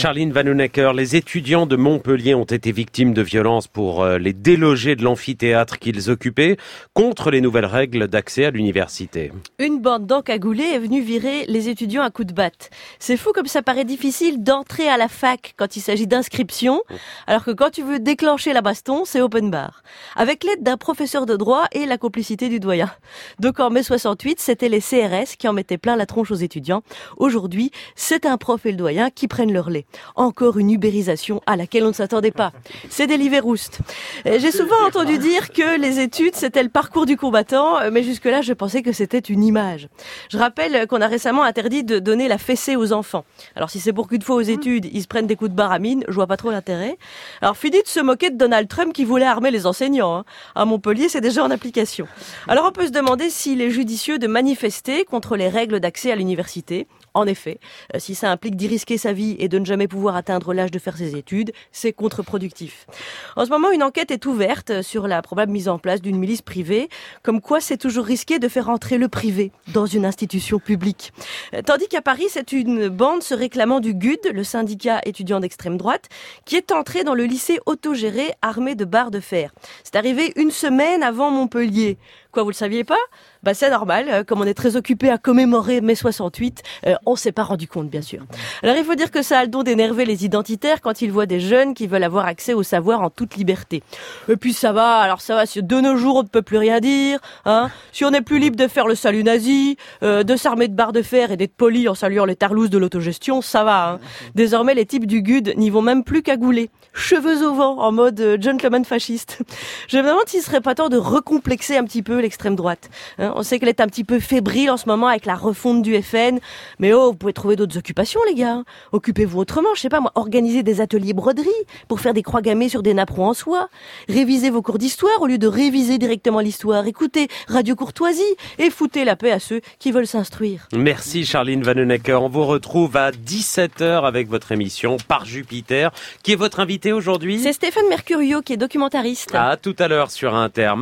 Charline Vanhoenacker, les étudiants de Montpellier ont été victimes de violences pour les déloger de l'amphithéâtre qu'ils occupaient contre les nouvelles règles d'accès à l'université. Une bande d'encagoulés est venue virer les étudiants à coups de batte. C'est fou comme ça paraît difficile d'entrer à la fac quand il s'agit d'inscription, alors que quand tu veux déclencher la baston, c'est open bar. Avec l'aide d'un professeur de droit et la complicité du doyen. Donc en mai 68, c'était les CRS qui en mettaient plein la tronche aux étudiants. Aujourd'hui, c'est un prof et le doyen qui prennent leur lait. Encore une ubérisation à laquelle on ne s'attendait pas. C'est des Livéroustes. J'ai souvent entendu dire que les études, c'était le parcours du combattant, mais jusque-là, je pensais que c'était une image. Je rappelle qu'on a récemment interdit de donner la fessée aux enfants. Alors si c'est pour qu'une fois aux études, ils se prennent des coups de baramine, je vois pas trop l'intérêt. Alors fini de se moquer de Donald Trump qui voulait armer les enseignants. À Montpellier, c'est déjà en application. Alors on peut se demander s'il est judicieux de manifester contre les règles d'accès à l'université. En effet, si ça implique d'y risquer sa vie et de ne jamais pouvoir atteindre l'âge de faire ses études, c'est contre-productif. En ce moment, une enquête est ouverte sur la probable mise en place d'une milice privée, comme quoi c'est toujours risqué de faire entrer le privé dans une institution publique. Tandis qu'à Paris, c'est une bande se réclamant du GUD, le syndicat étudiant d'extrême droite, qui est entrée dans le lycée autogéré armé de barres de fer. C'est arrivé une semaine avant Montpellier. Quoi, vous le saviez pas ? C'est normal, comme on est très occupé à commémorer mai 68, on s'est pas rendu compte, bien sûr. Alors il faut dire que ça a le don d'énerver les identitaires quand ils voient des jeunes qui veulent avoir accès au savoir en toute liberté. Et puis ça va, si de nos jours on ne peut plus rien dire, si on n'est plus libre de faire le salut nazi, de s'armer de barres de fer et d'être poli en saluant les tarlouses de l'autogestion, ça va. Désormais les types du GUD n'y vont même plus cagouler, cheveux au vent, en mode gentleman fasciste. Je me demande s'il serait pas temps de recomplexer un petit peu l'extrême droite. On sait qu'elle est un petit peu fébrile en ce moment avec la refonte du FN. Mais vous pouvez trouver d'autres occupations, les gars. Occupez-vous autrement, je sais pas moi, organisez des ateliers broderie pour faire des croix gammées sur des napperons en soie. Révisez vos cours d'histoire au lieu de réviser directement l'histoire. Écoutez Radio Courtoisie et foutez la paix à ceux qui veulent s'instruire. Merci Charline Vanhoenacker. On vous retrouve à 17h avec votre émission Par Jupiter. Qui est votre invité aujourd'hui ? C'est Stéphane Mercurio qui est documentariste. À tout à l'heure sur Inter.